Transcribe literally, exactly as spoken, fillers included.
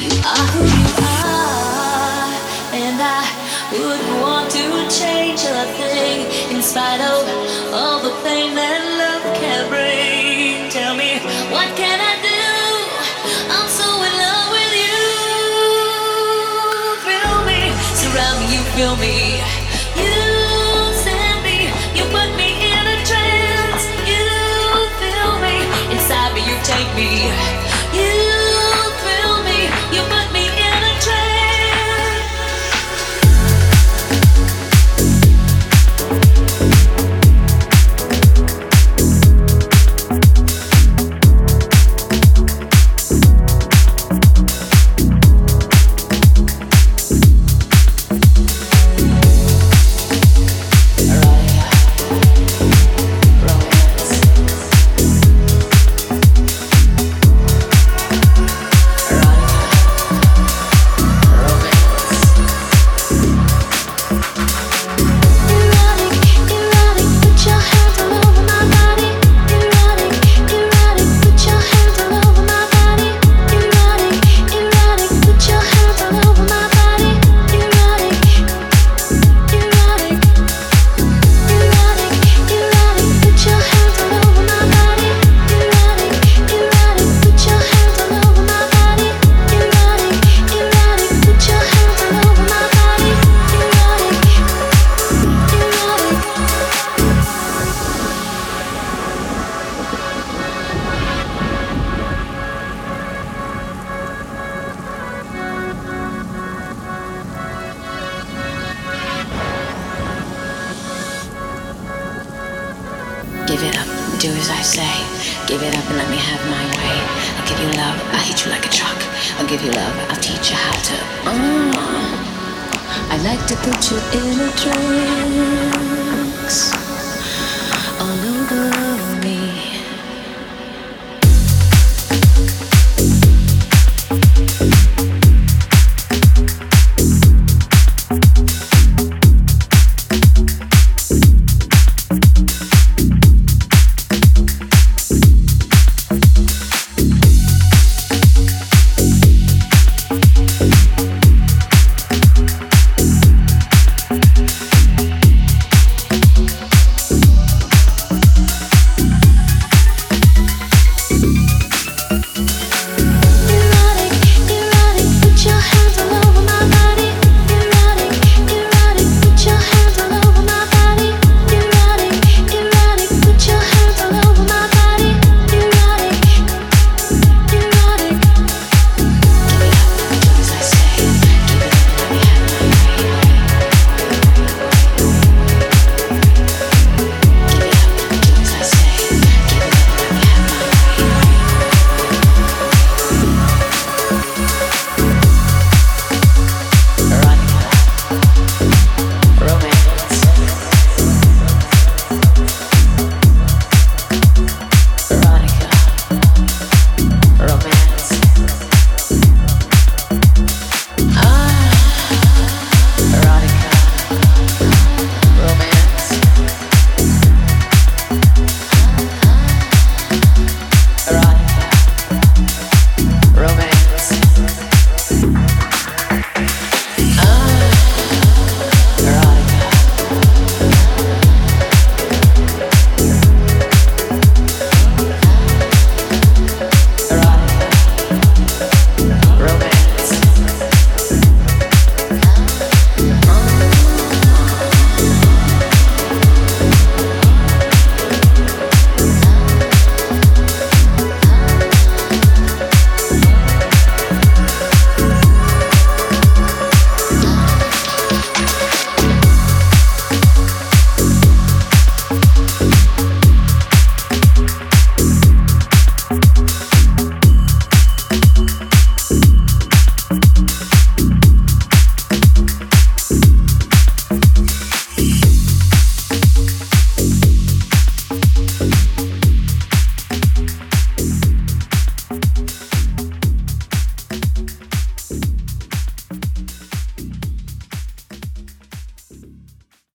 You are who you are, and I wouldn't want to change a thing in spite of all the pain that love can bring. Tell me, what can I do? I'm so in love with you. Feel me, surround me, you feel me. You send me, you put me in a trance. You feel me, inside me you take me. You feel me, you put me in a trance. Give it up, do as I say. Give it up and let me have my way. I'll give you love, I'll hit you like a truck. I'll give you love, I'll teach you how to. Mm. I like to put you in a trance all over.